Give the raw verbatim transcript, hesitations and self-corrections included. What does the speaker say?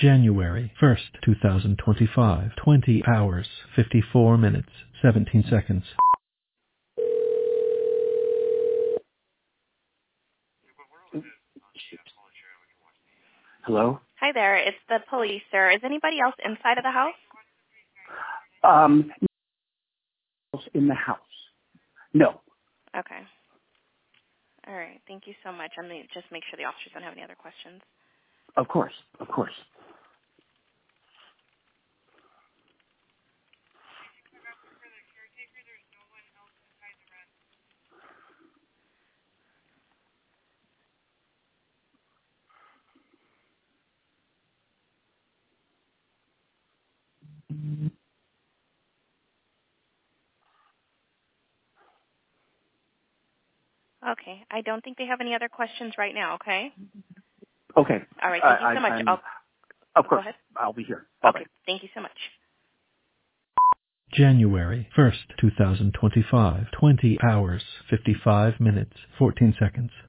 January first, two thousand twenty-five, twenty hours, fifty-four minutes, seventeen seconds. Hello? Hi there, it's the police, sir. Is anybody else inside of the house? Um, in the house. No. Okay. All right, thank you so much. I'm going to just make sure the officers don't have any other questions. Of course. Of course. Okay, I don't think they have any other questions right now, okay? Okay. All right, thank you I, so I, much. I'm, I'll, of go course. ahead. I'll be here. Bye-bye. Okay, thank you so much. January first, two thousand twenty-five, twenty hours, fifty-five minutes, fourteen seconds.